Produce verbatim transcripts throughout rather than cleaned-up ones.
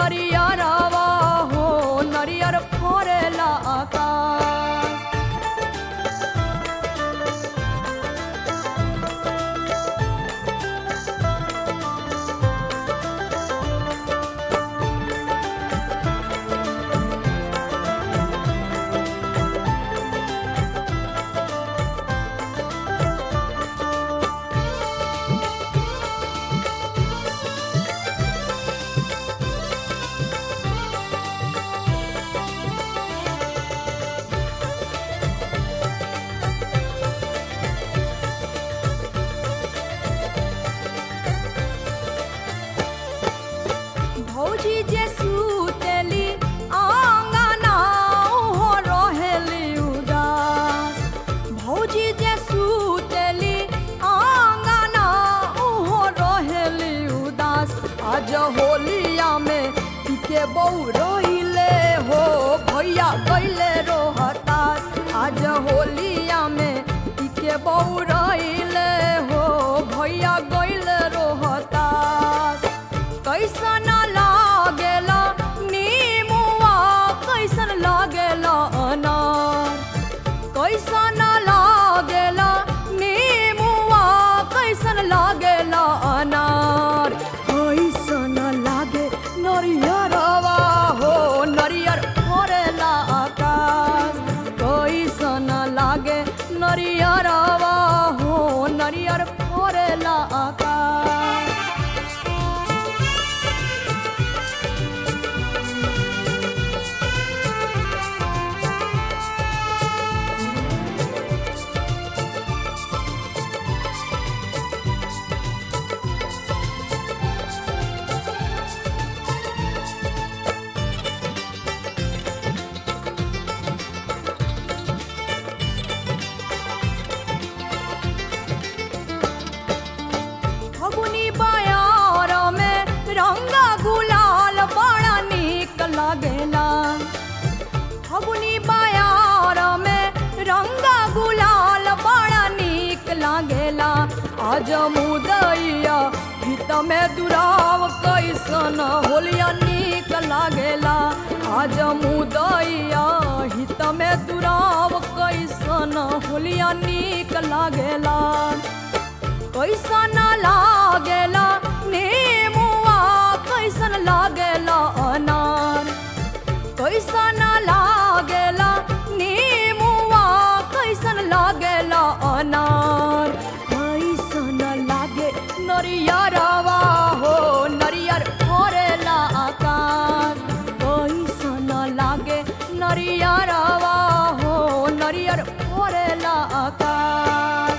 नरियरवा हो नरियर फोरेला आकाश। भौजी जे सुतेली आंगना हो रहेली उदास। भौजी जे सुतेली आंगना हो रहेली उदास। आज होलिया में के बहू रोइले हो भैया गइले रोहतास। आज होलिया में के बहू रोइले हो भैया गइले रोहतास। कैसन लागेला नीमुआ कैसन लागेला अनार। कैसन लागेला नीमुआ कैसन लागेला अनार। कैसन लागे नरियरवा हो नरियर फोरेला आकाश। कैसन लागे नरियरवा हो नरियर फोरेला आकाश। फगुनी बयार में रंगा गुलाल बड़ा नीक लागेला। फगुनी बयार में रंगा गुलाल बड़ा नीक लागेला। आज मुदैया हित में दुराव कैसन होलिया नीक लागेला। आज मुदैया हित में दुराव कैसन होलिया नीक लागेला। कैसन लागेला नेमुआ कैसन लागेला अनार। कैसन लागेला नेमुआ कैसन लागेला अनार। कैसन लागे नरियरवा हो नरियर फोरेला आकाश। कैसन लागे नरियरवा हो नरियर फोरेला आकाश।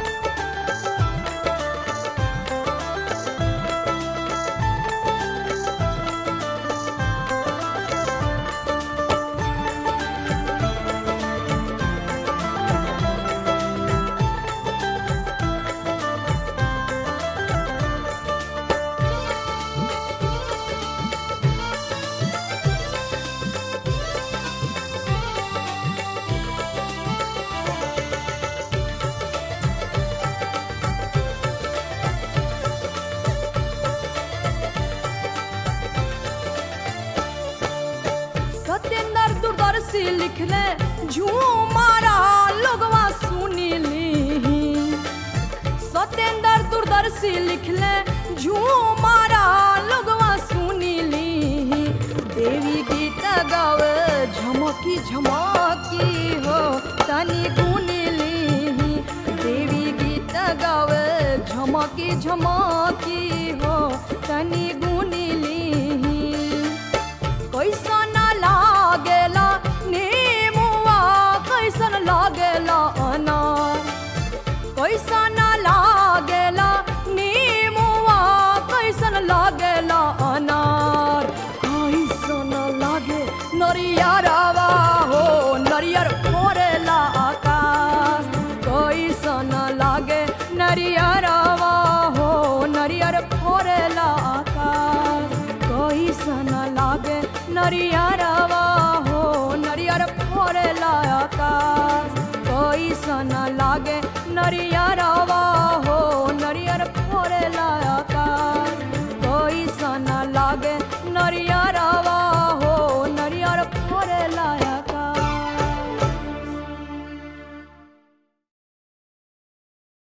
सत्येंद्र दूरदर्शी लिखले झूमारा लोगवा सुनी ली। सत्येंद्र दूरदर्शी लिखले झूमारा लोगवा सुनी ली। देवी गीत गावे झमकी झमकी हो तनी गुनी ली। देवी गीत गावे झमकी झमकी हो तनी गुनी ली। कैसन लागेला नेमुआ कैसन लागेला अनार। कैसन लागेला नेमुआ कैसन लागेला अनार। कैसन लागे नरियरवा हो नरियर फोरेला आकाश। कैसन लागे नरियरवा हो नरियर फोरेला आकाश। कैसन लागे नरियरवा हो नरियर फोरेला आकाश। कैसन लागे नरियरवा हो नरियर फोरेला आकाश। कैसन लागे नरियर